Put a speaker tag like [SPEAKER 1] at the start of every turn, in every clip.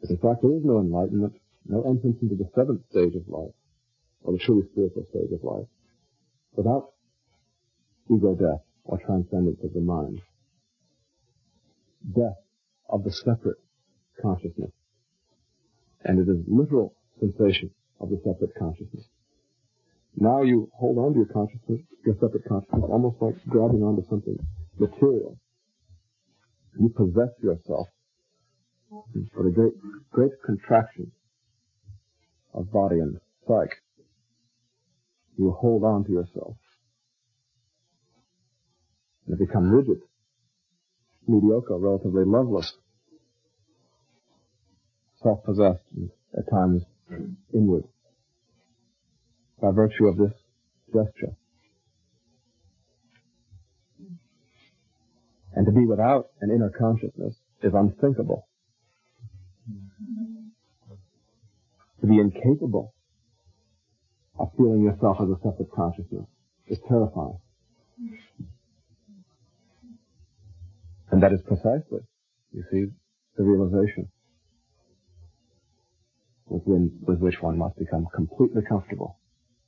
[SPEAKER 1] In fact, there is no enlightenment, no entrance into the seventh stage of life, or the truly spiritual stage of life, without ego death, or transcendence of the mind. Death of the separate consciousness. And it is literal cessation of the separate consciousness. Now you hold on to your consciousness, your separate consciousness, almost like grabbing onto something material. You possess yourself for the great contraction of body and psyche. You hold on to yourself. And become rigid, mediocre, relatively loveless, self-possessed, and at times inward, by virtue of this gesture. And to be without an inner consciousness is unthinkable. To be incapable of feeling yourself as a separate consciousness is terrifying. And that is precisely, you see, the realization with which one must become completely comfortable.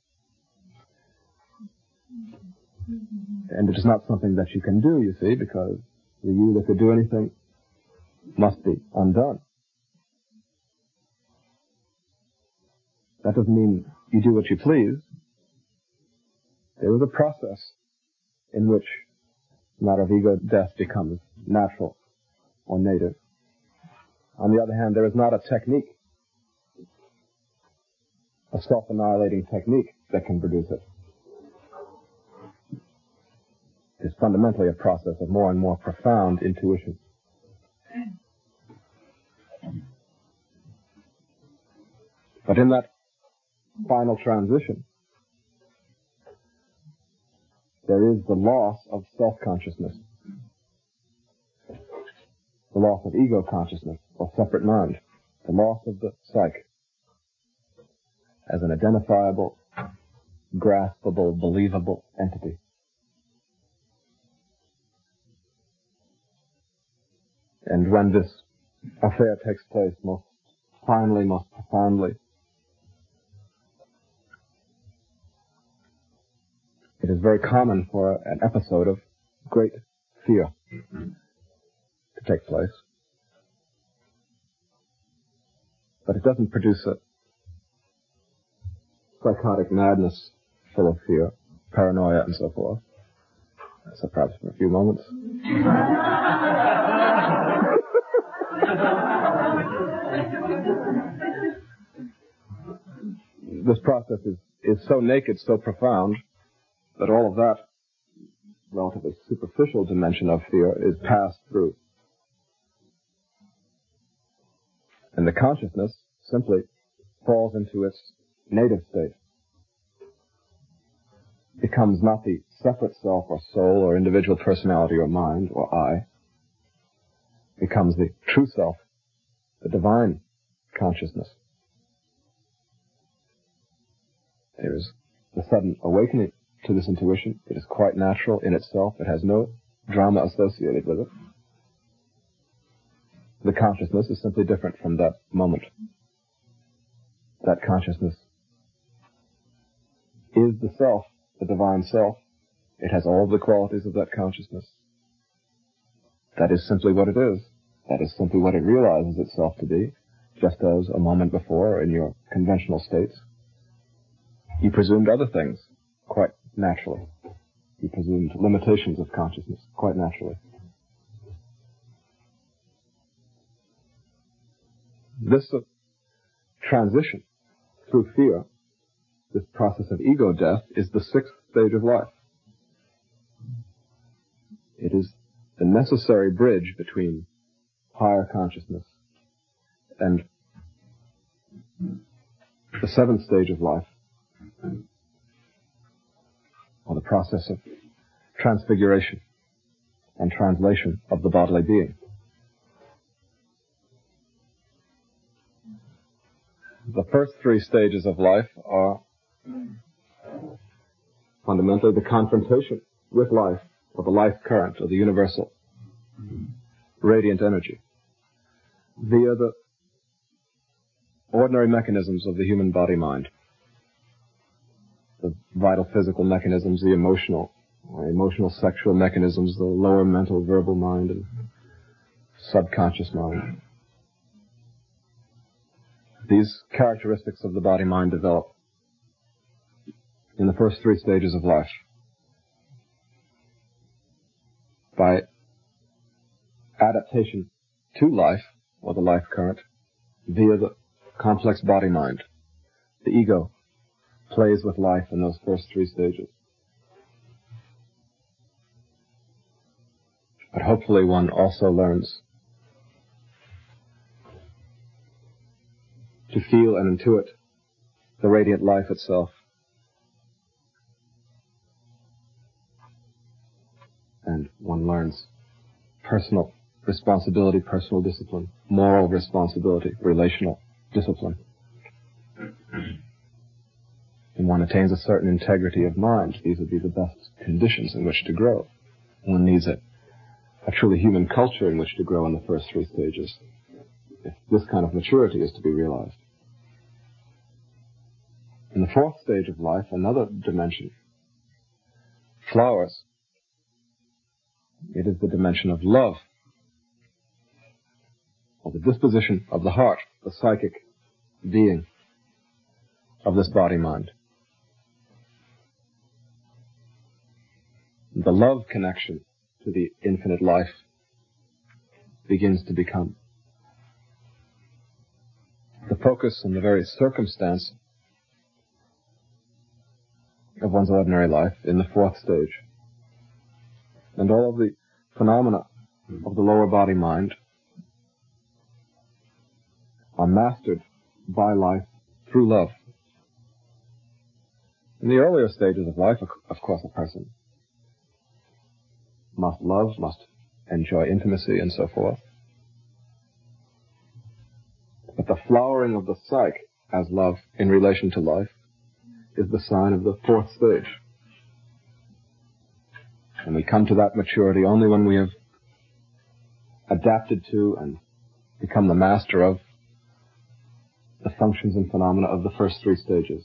[SPEAKER 1] And it is not something that you can do, you see, because the you that could do anything must be undone. That doesn't mean you do what you please. There is a process in which the matter of ego death becomes natural or native. On the other hand, there is not a technique, a self-annihilating technique that can produce it. It is fundamentally a process of more and more profound intuition. But in that final transition, there is the loss of self-consciousness, the loss of ego consciousness, or separate mind, the loss of the psyche as an identifiable, graspable, believable entity. And when this affair takes place most finally, most profoundly, it is very common for an episode of great fear to take place. But it doesn't produce a psychotic madness full of fear, paranoia, and so forth. So perhaps for a few moments. This process is so naked, so profound, that all of that relatively superficial dimension of fear is passed through. And the consciousness simply falls into its native state. Becomes not the separate self or soul or individual personality or mind or I. Becomes the true self, the divine consciousness. There is the sudden awakening to this intuition. It is quite natural in itself. It has no drama associated with it. The consciousness is simply different from that moment. That consciousness is the self, the divine self. It has all the qualities of that consciousness. That is simply what it is. That is simply what it realizes itself to be, just as a moment before in your conventional states, you presumed other things quite naturally. You presumed limitations of consciousness quite naturally. This transition through fear, this process of ego death, is the sixth stage of life. It is the necessary bridge between higher consciousness and the seventh stage of life, or the process of transfiguration and translation of the bodily being. The first three stages of life are fundamentally the confrontation with life, or the life current, or the universal radiant energy, via the ordinary mechanisms of the human body-mind. The vital physical mechanisms, the emotional sexual mechanisms, the lower mental verbal mind and subconscious mind. These characteristics of the body-mind develop in the first 3 stages of life by adaptation to life, or the life current, via the complex body-mind. The ego plays with life in those first 3 stages. But hopefully one also learns to feel and intuit the radiant life itself. And one learns personal responsibility, personal discipline, moral responsibility, relational discipline. And one attains a certain integrity of mind. These would be the best conditions in which to grow. One needs a truly human culture in which to grow in the first 3 stages, if this kind of maturity is to be realized. In the 4th stage of life, another dimension flowers. It is the dimension of love, or the disposition of the heart, the psychic being of this body-mind. The love connection to the infinite life begins to become the focus and the very circumstance of one's ordinary life in the 4th stage. And all of the phenomena of the lower body mind are mastered by life through love. In the earlier stages of life, of course, a person must love, must enjoy intimacy and so forth. But the flowering of the psyche as love in relation to life is the sign of the 4th stage. And we come to that maturity only when we have adapted to and become the master of the functions and phenomena of the first 3 stages.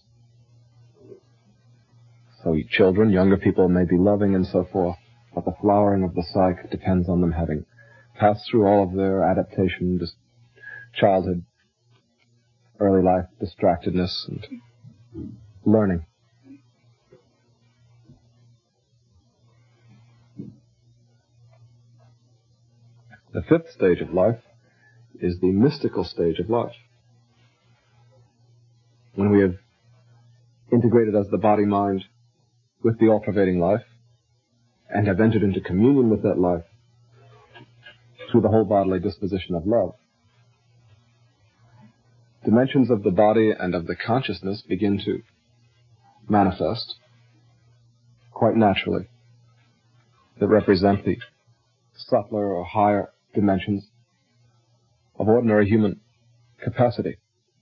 [SPEAKER 1] So children, younger people may be loving and so forth, but the flowering of the psyche depends on them having passed through all of their adaptation, childhood, early life distractedness, and learning. The 5th stage of life is the mystical stage of life. When we have integrated as the body-mind with the all-pervading life and have entered into communion with that life through the whole bodily disposition of love, dimensions of the body and of the consciousness begin to manifest quite naturally that represent the subtler or higher dimensions of ordinary human capacity.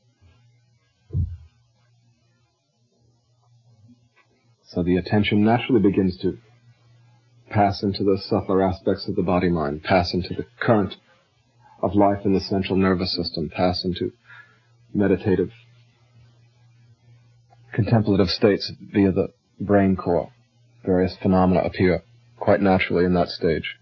[SPEAKER 1] So the attention naturally begins to pass into the subtler aspects of the body-mind, pass into the current of life in the central nervous system, pass into meditative, contemplative states via the brain core. Various phenomena appear quite naturally in that stage.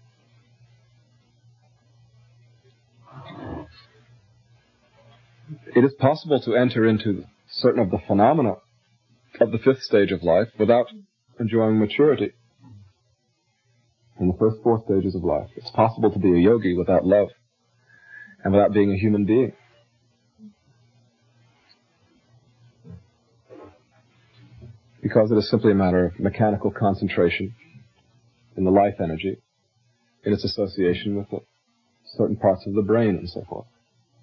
[SPEAKER 1] It is possible to enter into certain of the phenomena of the 5th stage of life without enjoying maturity. In the first 4 stages of life, it's possible to be a yogi without love and without being a human being. Because it is simply a matter of mechanical concentration in the life energy, in its association with the certain parts of the brain and so forth.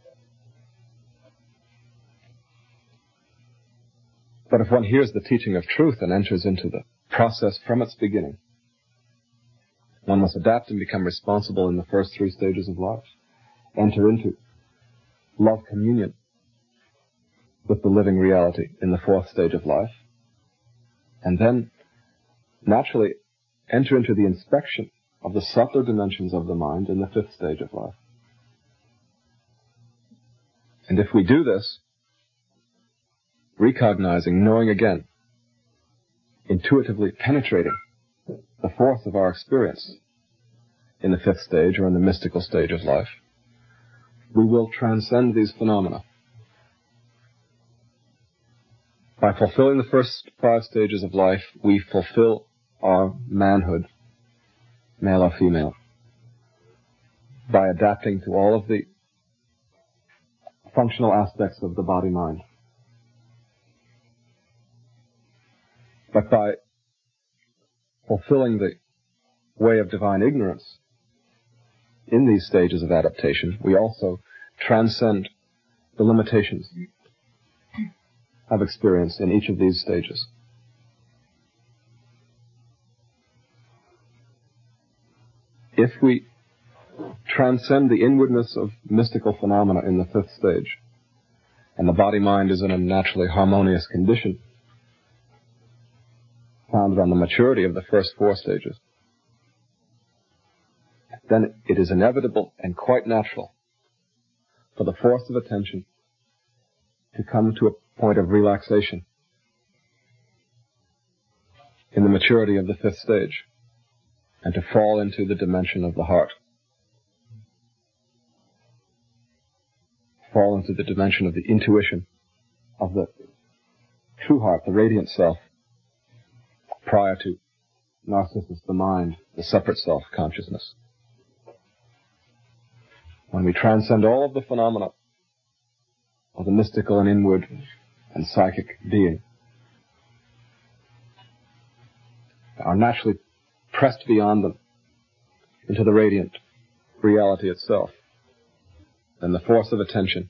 [SPEAKER 1] But if one hears the teaching of truth and enters into the process from its beginning, one must adapt and become responsible in the first 3 stages of life. Enter into love communion with the living reality in the 4th stage of life. And then naturally enter into the inspection of the subtler dimensions of the mind in the 5th stage of life. And if we do this, recognizing, knowing again, intuitively penetrating the force of our experience in the fifth stage or in the mystical stage of life, we will transcend these phenomena. By fulfilling the first 5 stages of life, we fulfill our manhood, male or female, by adapting to all of the functional aspects of the body-mind. But by fulfilling the way of divine ignorance in these stages of adaptation, we also transcend the limitations of experience in each of these stages. If we transcend the inwardness of mystical phenomena in the fifth stage, and the body-mind is in a naturally harmonious condition, founded on the maturity of the first 4 stages, then it is inevitable and quite natural for the force of attention to come to a point of relaxation in the maturity of the fifth stage, and to fall into the dimension of the heart, fall into the dimension of the intuition of the true heart, the radiant self, prior to Narcissus, the mind, the separate self consciousness. When we transcend all of the phenomena of the mystical and inward and psychic being, are naturally pressed beyond them into the radiant reality itself, then the force of attention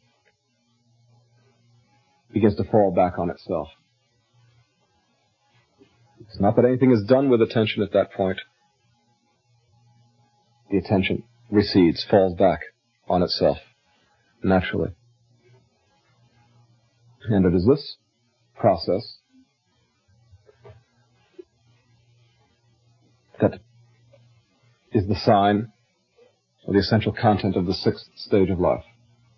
[SPEAKER 1] begins to fall back on itself. It's not that anything is done with attention at that point. The attention recedes, falls back on itself, naturally. And it is this process that is the sign or the essential content of the 6th stage of life.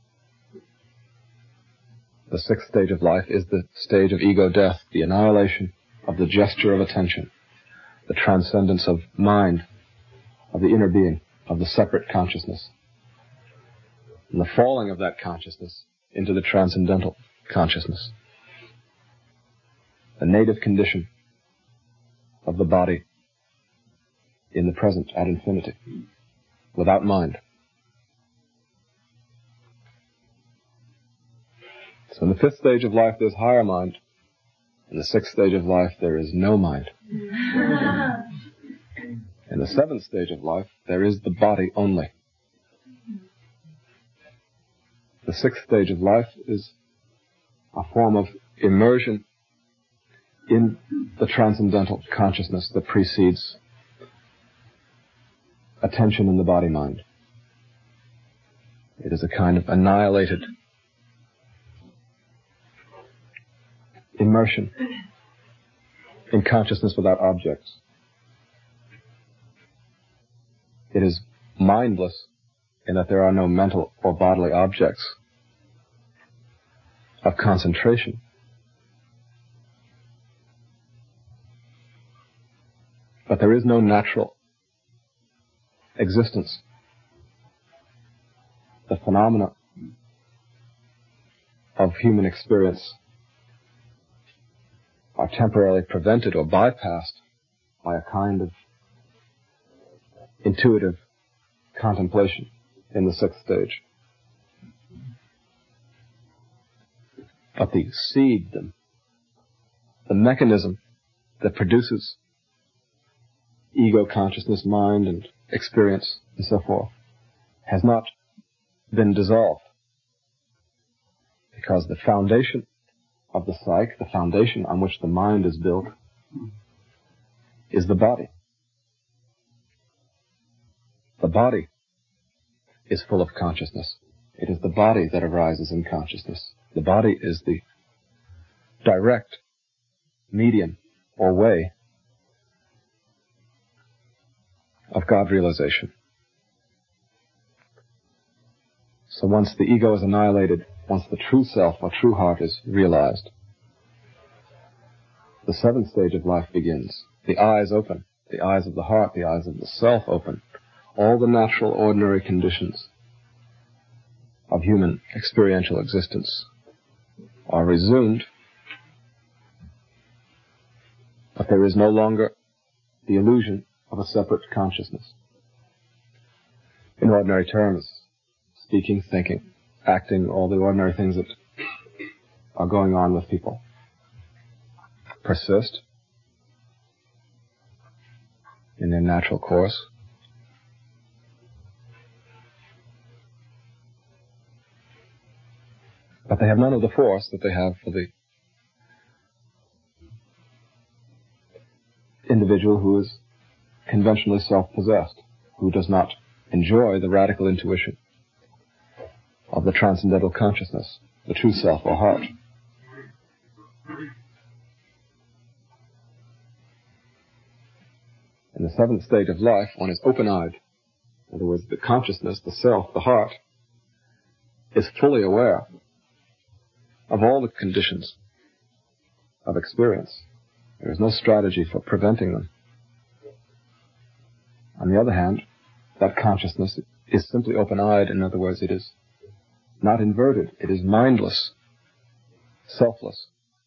[SPEAKER 1] The 6th stage of life is the stage of ego death, the annihilation of the gesture of attention, the transcendence of mind, of the inner being, of the separate consciousness, and the falling of that consciousness into the transcendental consciousness, the native condition of the body in the present ad infinity, without mind. So in the 5th stage of life there's higher mind. In the 6th stage of life there is no mind. In the 7th stage of life there is the body only. The 6th stage of life is a form of immersion in the transcendental consciousness that precedes attention in the body-mind. It is a kind of annihilated immersion in consciousness without objects. It is mindless in that there are no mental or bodily objects of concentration. But there is no natural existence. The phenomena of human experience are temporarily prevented or bypassed by a kind of intuitive contemplation in the 6th stage. But the seed, the mechanism that produces ego consciousness, mind, and experience, and so forth, has not been dissolved. Because the foundation of the psyche, the foundation on which the mind is built, is the body. The body is full of consciousness. It is the body that arises in consciousness. The body is the direct medium or way of God realization. So once the ego is annihilated, once the true self or true heart is realized, the seventh stage of life begins. The eyes open, the eyes of the heart, the eyes of the self open. All the natural, ordinary conditions of human experiential existence are resumed, but there is no longer the illusion of a separate consciousness. In ordinary terms, speaking, thinking, acting, all the ordinary things that are going on with people persist in their natural course. But they have none of the force that they have for the individual who is conventionally self-possessed, who does not enjoy the radical intuition of the transcendental consciousness, the true self or heart. In the seventh state of life, one is open-eyed. In other words, the consciousness, the self, the heart, is fully aware of all the conditions of experience. There is no strategy for preventing them. On the other hand, that consciousness is simply open-eyed. In other words, it is not inverted. It is mindless, selfless.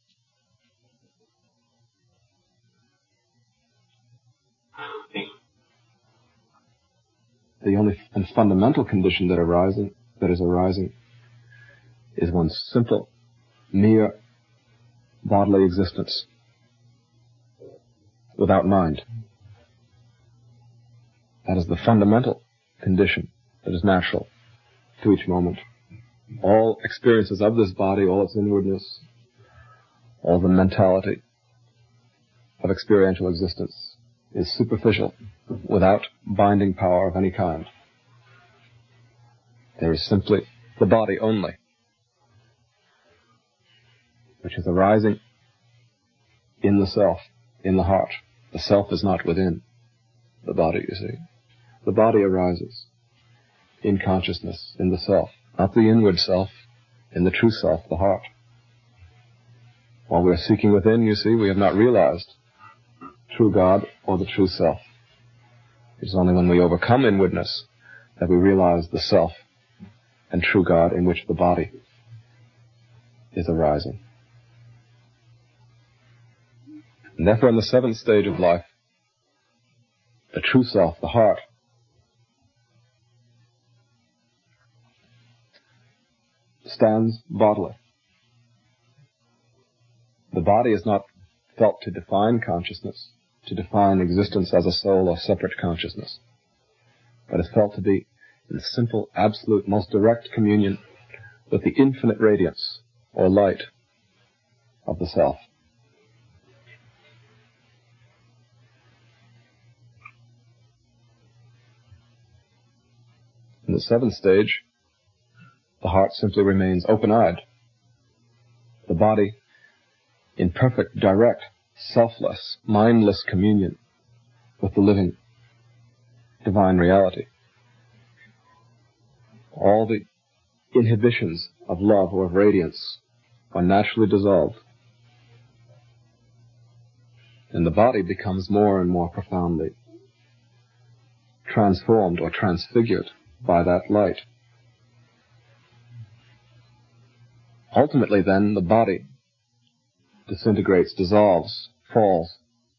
[SPEAKER 1] The only and fundamental condition that is arising is one's simple, mere bodily existence without mind. That is the fundamental condition that is natural to each moment. All experiences of this body, all its inwardness, all the mentality of experiential existence is superficial, without binding power of any kind. There is simply the body only, which is arising in the self, in the heart. The self is not within the body, you see. The body arises in consciousness, in the self, not the inward self, in the true self, the heart. While we are seeking within, you see, we have not realized true God or the true self. It is only when we overcome inwardness that we realize the self and true God in which the body is arising. And therefore, in the seventh stage of life, the true self, the heart, stands bodily. The body is not felt to define consciousness, to define existence as a soul or separate consciousness, but is felt to be in simple, absolute, most direct communion with the infinite radiance or light of the self. In the seventh stage, the heart simply remains open-eyed. The body in perfect, direct, selfless, mindless communion with the living, divine reality. All the inhibitions of love or of radiance are naturally dissolved, and the body becomes more and more profoundly transformed or transfigured by that light. Ultimately, then, the body disintegrates, dissolves, falls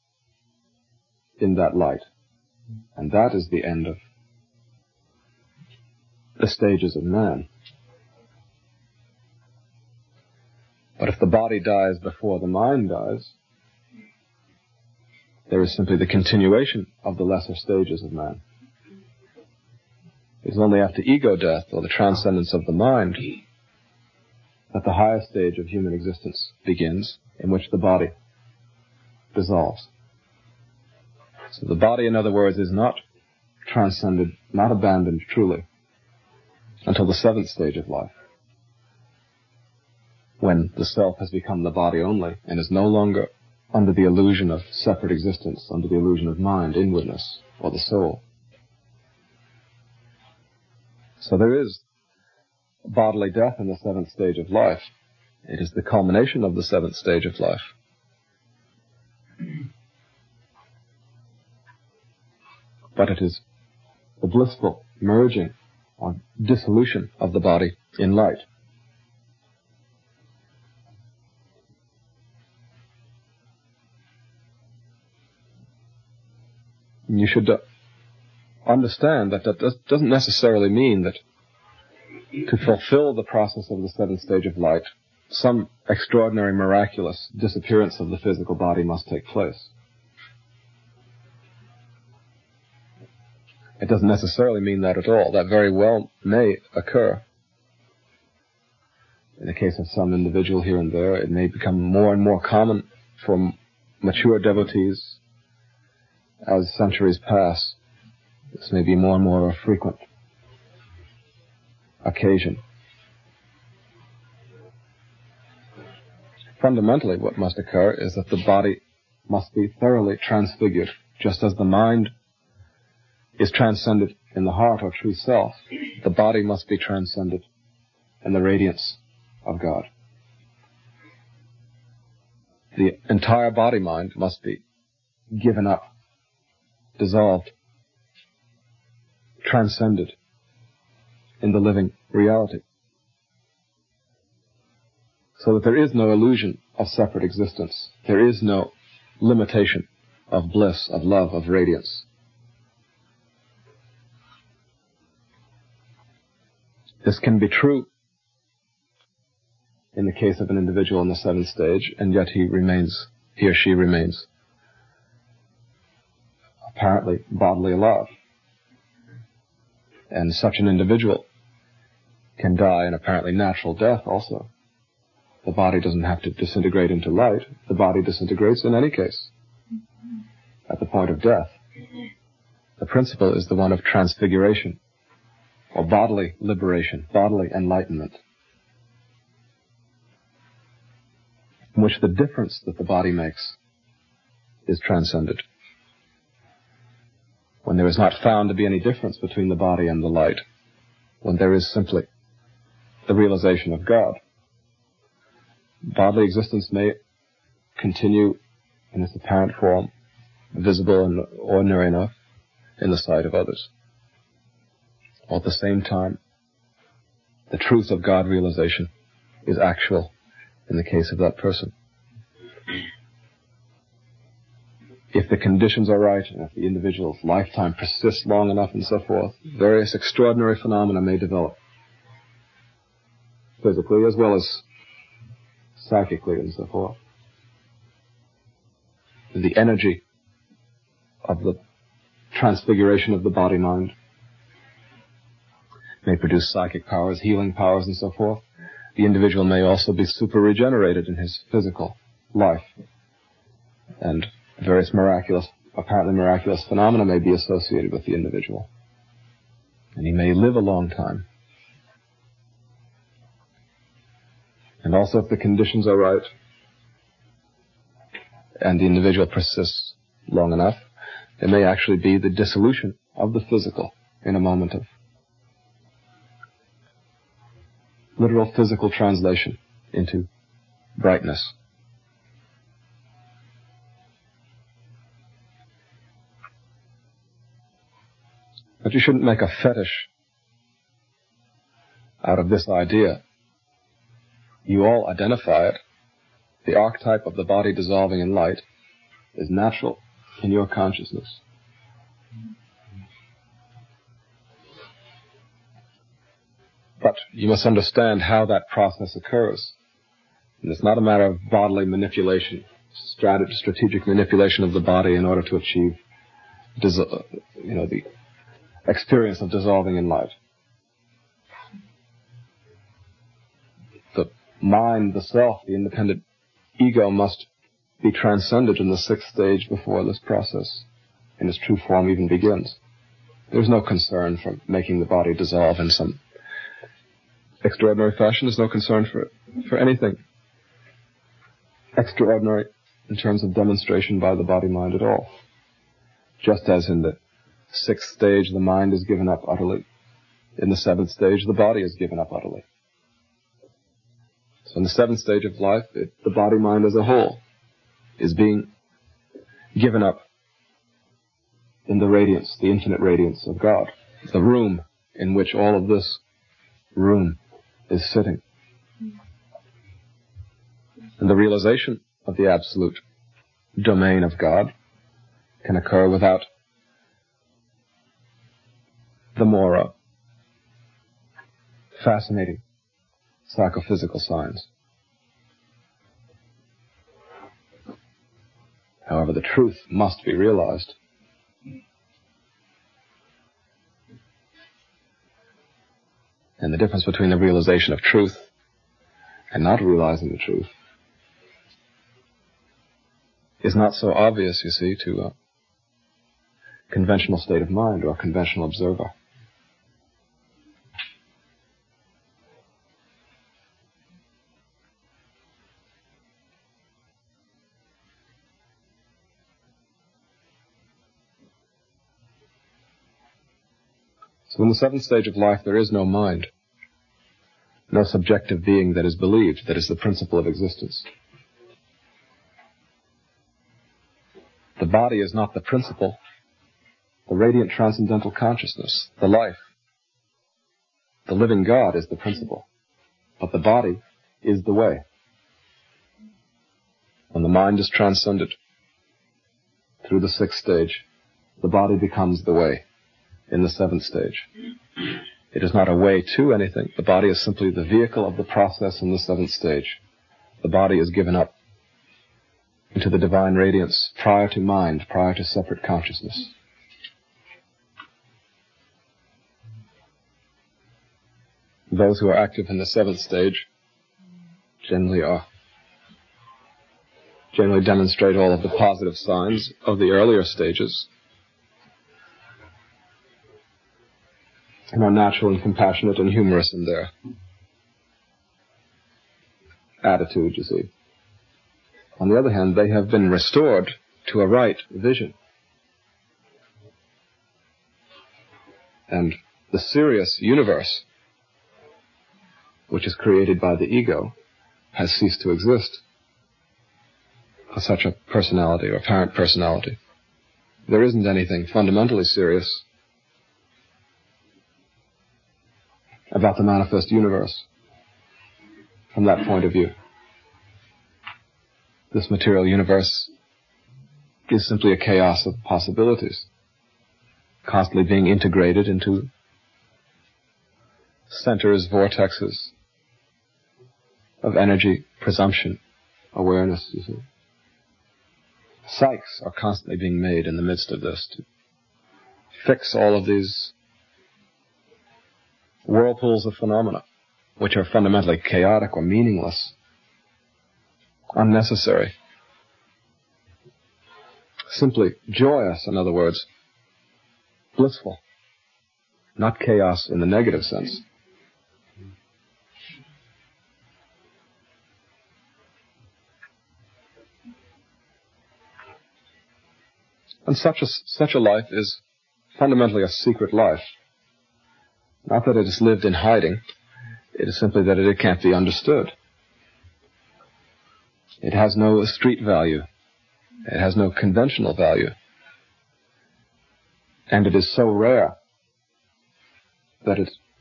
[SPEAKER 1] in that light. And that is the end of the stages of man. But if the body dies before the mind dies, there is simply the continuation of the lesser stages of man. It is only after ego death, or the transcendence of the mind, that the highest stage of human existence begins, in which the body dissolves. So the body, in other words, is not transcended, not abandoned truly, until the seventh stage of life, when the self has become the body only and is no longer under the illusion of separate existence, under the illusion of mind, inwardness, or the soul. So there is bodily death in the seventh stage of life. It is the culmination of the seventh stage of life. but it is the blissful merging or dissolution of the body in light. You should understand that doesn't necessarily mean that to fulfill the process of the seventh stage of light, some extraordinary, miraculous disappearance of the physical body must take place. It doesn't necessarily mean that at all. That very well may occur. In the case of some individual here and there, it may become more and more common for mature devotees as centuries pass. This may be more and more a frequent occasion. Fundamentally, what must occur is that the body must be thoroughly transfigured, just as the mind is transcended in the heart or true self. The body must be transcended in the radiance of God. The entire body-mind must be given up, dissolved, transcended in the living reality, so that there is no illusion of separate existence. There is no limitation of bliss, of love, of radiance. This can be true in the case of an individual in the seventh stage, and yet he or she remains apparently bodily alive. And such an individual can die an apparently natural death also. The body doesn't have to disintegrate into light. The body disintegrates in any case at the point of death. The principle is the one of transfiguration, or bodily liberation, bodily enlightenment, in which the difference that the body makes is transcended. When there is not found to be any difference between the body and the light, when there is simply the realization of God, bodily existence may continue in its apparent form, visible and ordinary enough in the sight of others. While at the same time, the truth of God realization is actual in the case of that person. If the conditions are right, and if the individual's lifetime persists long enough and so forth, various extraordinary phenomena may develop, physically as well as psychically and so forth. The energy of the transfiguration of the body-mind may produce psychic powers, healing powers, and so forth. The individual may also be super-regenerated in his physical life, and various apparently miraculous phenomena may be associated with the individual. And he may live a long time. And also, if the conditions are right, and the individual persists long enough, there may actually be the dissolution of the physical in a moment of literal physical translation into brightness. But you shouldn't make a fetish out of this idea. You all identify it. The archetype of the body dissolving in light is natural in your consciousness. But you must understand how that process occurs. And it's not a matter of bodily manipulation, strategic manipulation of the body in order to achieve, the experience of dissolving in light. The mind, the self, the independent ego must be transcended in the sixth stage before this process in its true form even begins. There's no concern for making the body dissolve in some extraordinary fashion. There's no concern for anything extraordinary in terms of demonstration by the body-mind at all. Just as in the sixth stage the mind is given up utterly, in the seventh stage the body is given up utterly. So in the seventh stage of life, the body-mind as a whole is being given up in the radiance, the infinite radiance of God. The room in which all of this room is sitting. And the realization of the absolute domain of God can occur without the more fascinating psychophysical signs. However, the truth must be realized. And the difference between the realization of truth and not realizing the truth is not so obvious, you see, to a conventional state of mind or a conventional observer. So in the seventh stage of life, there is no mind, no subjective being that is believed, that is the principle of existence. The body is not the principle. The radiant transcendental consciousness, the life, the living God is the principle. But the body is the way. When the mind is transcended through the sixth stage, the body becomes the way in the seventh stage. It is not a way to anything. The body is simply the vehicle of the process in the seventh stage. The body is given up into the divine radiance prior to mind, prior to separate consciousness. Those who are active in the seventh stage generally demonstrate all of the positive signs of the earlier stages, and are natural and compassionate and humorous in their attitude, you see. On the other hand, they have been restored to a right vision. And the serious universe, which is created by the ego, has ceased to exist for such a personality or apparent personality. There isn't anything fundamentally serious about the manifest universe from that point of view. This material universe is simply a chaos of possibilities, constantly being integrated into centers, vortexes of energy, presumption, awareness, you see. Psyches are constantly being made in the midst of this to fix all of these whirlpools of phenomena, which are fundamentally chaotic or meaningless, unnecessary, simply joyous, in other words, blissful, not chaos in the negative sense. And such a life is fundamentally a secret life. Not that it is lived in hiding, it is simply that it can't be understood. It has no street value. It has no conventional value. And it is so rare that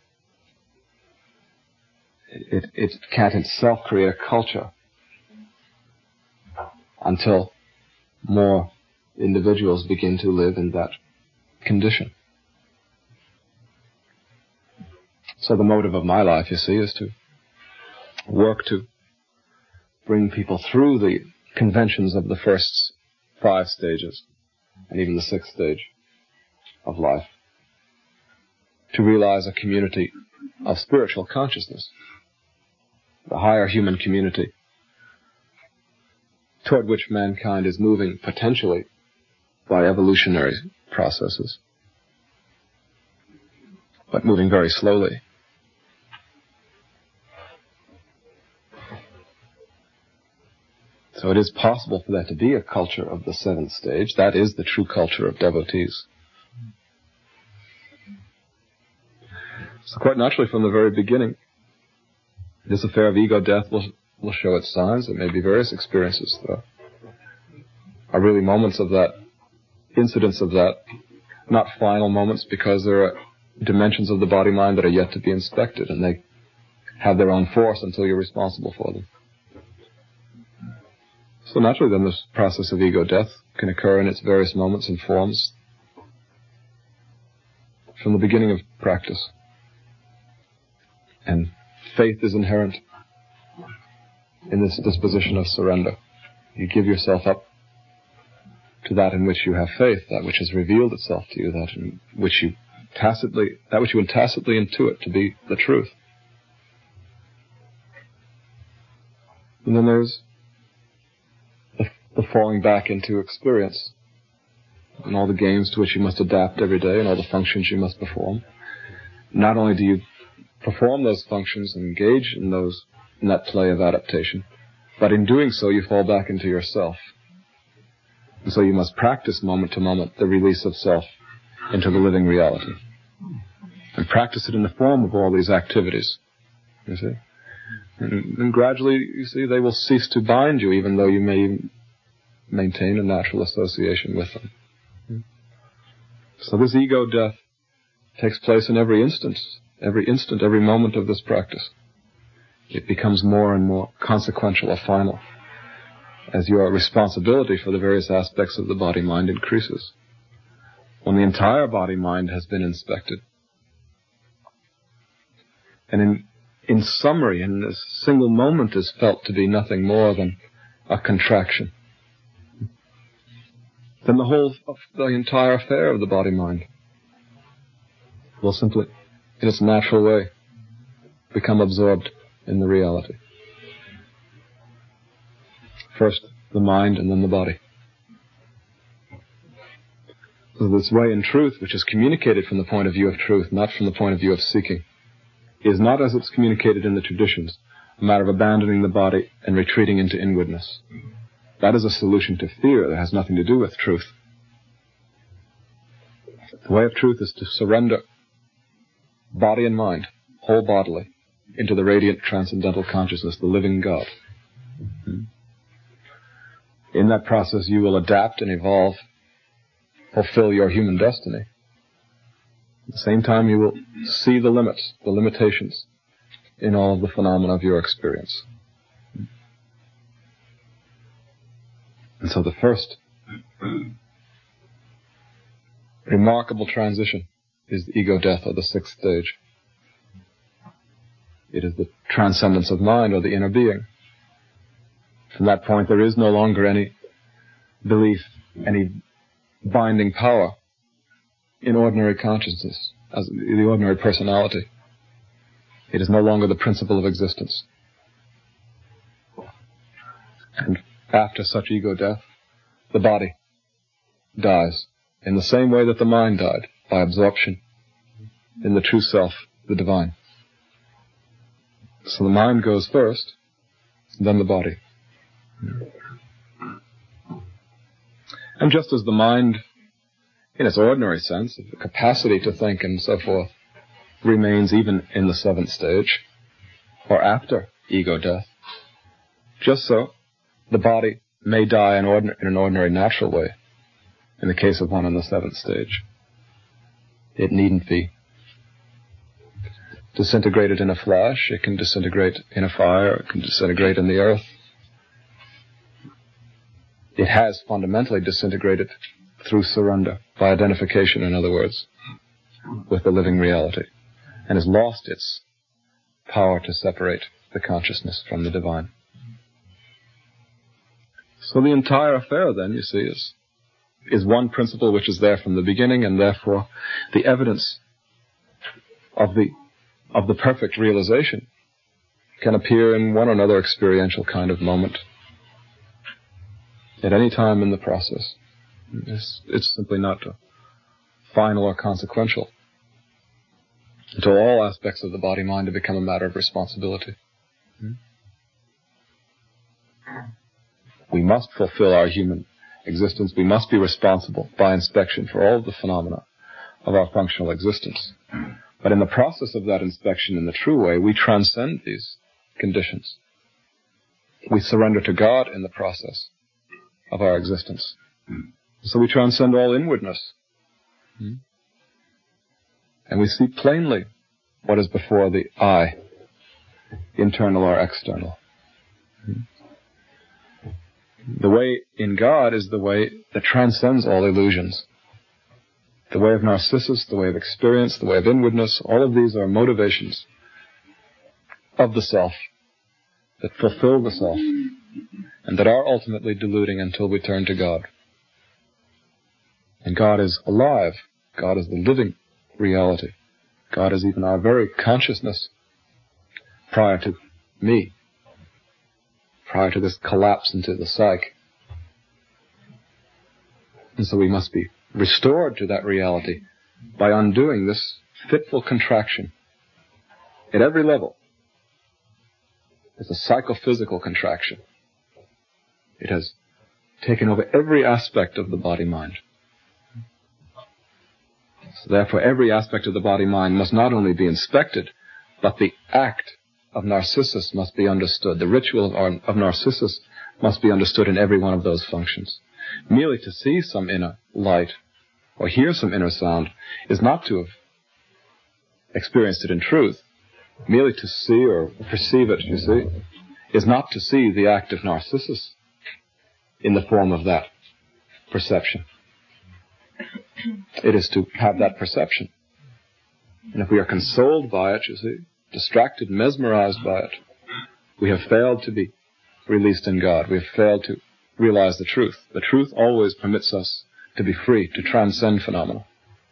[SPEAKER 1] it can't itself create a culture until more individuals begin to live in that condition. So the motive of my life, you see, is to work to bring people through the conventions of the first 5 stages, and even the 6th stage of life, to realize a community of spiritual consciousness, the higher human community, toward which mankind is moving potentially by evolutionary processes, but moving very slowly. So it is possible for that to be a culture of the 7th stage. That is the true culture of devotees. So quite naturally from the very beginning, this affair of ego death will show its signs. There may be various experiences that are really moments of that, incidents of that, not final moments, because there are dimensions of the body-mind that are yet to be inspected, and they have their own force until you're responsible for them. So naturally then this process of ego death can occur in its various moments and forms from the beginning of practice. And faith is inherent in this disposition of surrender. You give yourself up to that in which you have faith, that which has revealed itself to you, that which you tacitly intuit to be the truth. And then there's the falling back into experience, and all the games to which you must adapt every day, and all the functions you must perform. Not only do you perform those functions and engage in that play of adaptation, but in doing so you fall back into yourself. And so you must practice moment to moment the release of self into the living reality. And practice it in the form of all these activities. You see? And gradually, you see, they will cease to bind you, even though you may maintain a natural association with them. So this ego death takes place in every instant, every moment of this practice. It becomes more and more consequential or final as your responsibility for the various aspects of the body-mind increases. When the entire body-mind has been inspected, and in summary, in a single moment is felt to be nothing more than a contraction, then the entire affair of the body-mind will simply, in its natural way, become absorbed in the reality. First the mind and then the body. So this way in truth, which is communicated from the point of view of truth, not from the point of view of seeking, is not, as it's communicated in the traditions, a matter of abandoning the body and retreating into inwardness. That is a solution to fear that has nothing to do with truth. The way of truth is to surrender body and mind, whole bodily, into the radiant transcendental consciousness, the living God. In that process you will adapt and evolve, fulfill your human destiny. At the same time you will see the limits, the limitations in all of the phenomena of your experience. And so the first remarkable transition is the ego death, or the sixth stage. It is the transcendence of mind, or the inner being. From that point there is no longer any belief, any binding power in ordinary consciousness, as the ordinary personality. It is no longer the principle of existence. And after such ego death, the body dies in the same way that the mind died, by absorption in the true self, the divine. So the mind goes first, then the body. And just as the mind, in its ordinary sense, the capacity to think and so forth, remains even in the seventh stage, or after ego death, just so the body may die in an ordinary natural way, in the case of one in the seventh stage. It needn't be disintegrated in a flash. It can disintegrate in a fire. It can disintegrate in the earth. It has fundamentally disintegrated through surrender, by identification, in other words, with the living reality, and has lost its power to separate the consciousness from the divine. So the entire affair, then, you see, is one principle which is there from the beginning, and therefore the evidence of the perfect realization can appear in one or another experiential kind of moment at any time in the process. It's simply not final or consequential until all aspects of the body-mind have become a matter of responsibility. We must fulfill our human existence. We must be responsible by inspection for all of the phenomena of our functional existence. But in the process of that inspection in the true way, we transcend these conditions. We surrender to God in the process of our existence. So we transcend all inwardness. And we see plainly what is before the eye, internal or external. The way in God is the way that transcends all illusions. The way of Narcissus, the way of experience, the way of inwardness, all of these are motivations of the self that fulfill the self and that are ultimately deluding until we turn to God. And God is alive. God is the living reality. God is even our very consciousness prior to me, prior to this collapse into the psyche. And so we must be restored to that reality by undoing this fitful contraction at every level. It's a psychophysical contraction. It has taken over every aspect of the body-mind. So therefore, every aspect of the body-mind must not only be inspected, but the act of Narcissus must be understood. The ritual of Narcissus must be understood in every one of those functions. Merely to see some inner light or hear some inner sound is not to have experienced it in truth. Merely to see or perceive it, you see, is not to see the act of Narcissus in the form of that perception. It is to have that perception. And if we are consoled by it, you see, distracted, mesmerized by it, we have failed to be released in God. We have failed to realize the truth. The truth always permits us to be free, to transcend phenomena.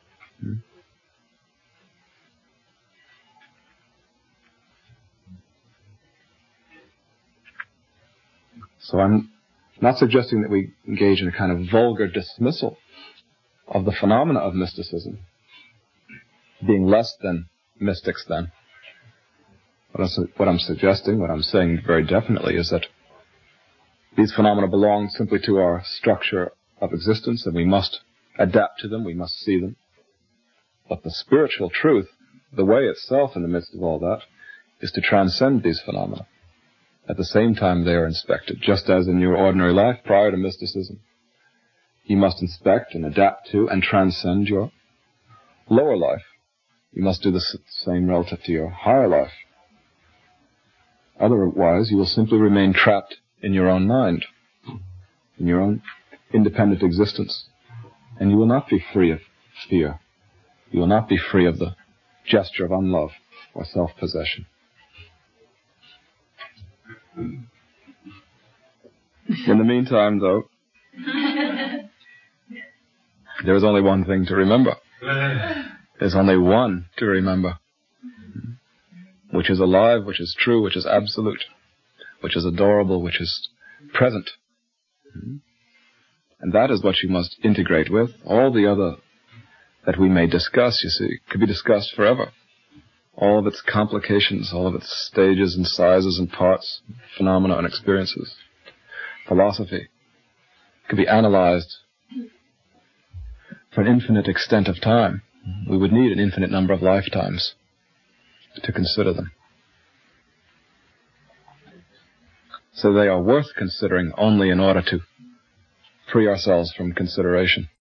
[SPEAKER 1] So I'm not suggesting that we engage in a kind of vulgar dismissal of the phenomena of mysticism, being less than mystics then. What I'm suggesting, what I'm saying very definitely, is that these phenomena belong simply to our structure of existence, and we must adapt to them, we must see them. But the spiritual truth, the way itself in the midst of all that, is to transcend these phenomena. At the same time they are inspected, just as in your ordinary life prior to mysticism. You must inspect and adapt to and transcend your lower life. You must do the same relative to your higher life. Otherwise, you will simply remain trapped in your own mind, in your own independent existence. And you will not be free of fear. You will not be free of the gesture of unlove or self-possession. In the meantime, though, there is only one thing to remember. There's only one to remember, which is alive, which is true, which is absolute, which is adorable, which is present. And that is what you must integrate with. All the other that we may discuss, you see, could be discussed forever. All of its complications, all of its stages and sizes and parts, phenomena and experiences. Philosophy could be analyzed for an infinite extent of time. We would need an infinite number of lifetimes to consider them. So they are worth considering only in order to free ourselves from consideration.